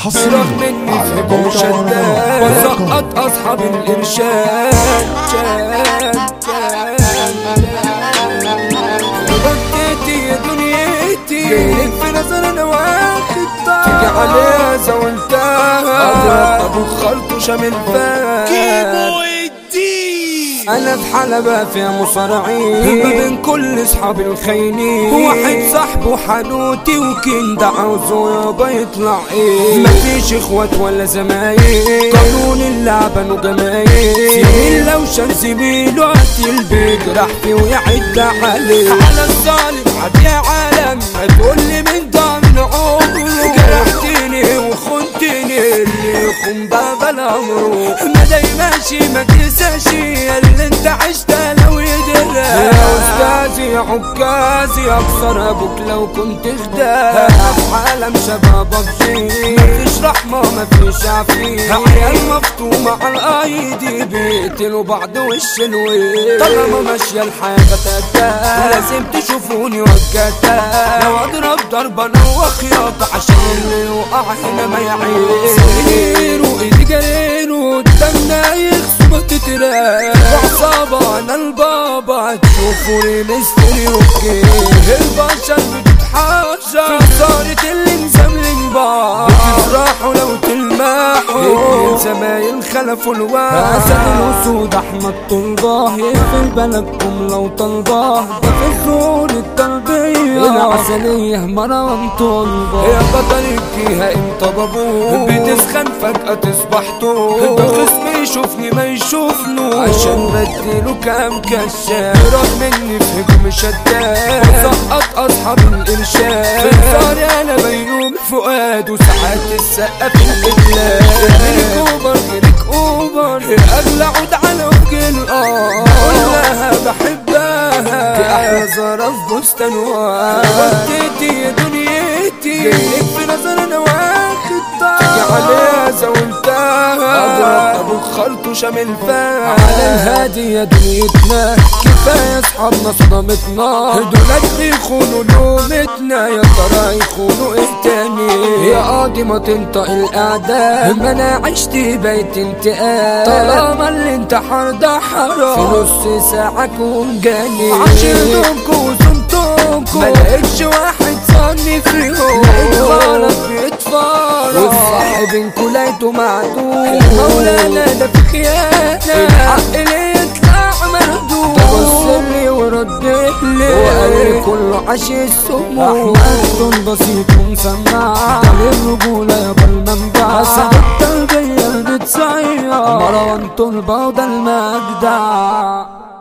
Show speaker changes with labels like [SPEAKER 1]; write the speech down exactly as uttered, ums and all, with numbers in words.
[SPEAKER 1] حصري
[SPEAKER 2] رغم اني في هجوم شداد بسقط اصحاب الارشاد. غديتي يا دنيتي جايلك في نظر انا واخد طار تيجي عليها زولتها اضرب ابو خلط وشامل فات. انا في حلبة فيها مصارعين ما بين كل اصحابي الخاينين، واحد صاحبه حنوتي وكند عاوزه يابا يطلع ايه، مفيش اخوات ولا زمايل، قانون اللعبة انه جمايل، زميل لو شال زميله قتل بيجرح فيه ويعد عليه، على الظالم عاد يا عالم هتقولي من ده من عمره، جرحتني وخنتني اللي يخون بابا الامر، ما دايماشي ما تنساش اللي انت عشتها لو يدرى يا استاذي يا عكازي اكسر ابوك لو كنت خدام، في عالم شبابك جي مفيش رحمة مفيش عفيف، عيال مفتومة على الايدي بيقتلوا بعض وش الويل، طالما ماشية الحياة بتاتا لازم تشوفوني وجاتا، لو اضرب ضربة انا وخياطة عشان اللي يوقع هنا ما يعيش، سنينه ايدي جرينه قدامنا يخصم تتراك عصابة انا البابا تشوفوني مستري اوكي، البشر بتتحاشى صارت اللي مزملين بعض بتفرحوا لو تلمحوا زمايل خلفوا الوعد، اسد الاسود احمد طلباه يقفل بلدكم لو طلباه ده في الزور التربية العسلية مروان طلباه يا بطل الجيهة انت بابوه بتسخن فجأة تصبح طول، ده خصمي يشوفني ما يشوفنو عشان بديله كام كشاف، رغم اني في هجوم شداد سقط اصحاب الارشاد، في انصاري انا بيوم فؤاد وساعات السقة في القبلات، غيرك اوبر غيرك اوبر اغلى عود على وجه الارض كلها بحبها دي احلى زهرة في بستان واد، وديتي يا دنيتي جايلك في نظر انا واخد طار تيجي عليها زولتها اضرب ابو خلط وشامل فات، على الهادي يا دنيتنا كفاية اصحابنا صدمتنا دولت بيخونوا لومتنا يا ترى يخونوا ايه تاني، يا قاضي ما تنطق الاعدام ما انا عشت بيت انتقام، طالما الانتحار ده حرام في نص ساعة كون جاني، عشرتكوا وصمتكوا ملقتش واحد صاني فيهم، لقيت غلط بيتفارق والصح بينكوا لقيته معدوم، مولانا ده في خيانة الحق ليه يطلع مهدوم، تبصلي وردلي وقالي كله عشي السموم، احمد بسيط ومسمع للرجولة يابا المنبع، سعد التربية البتسيع مروان طلبة وده المجدع.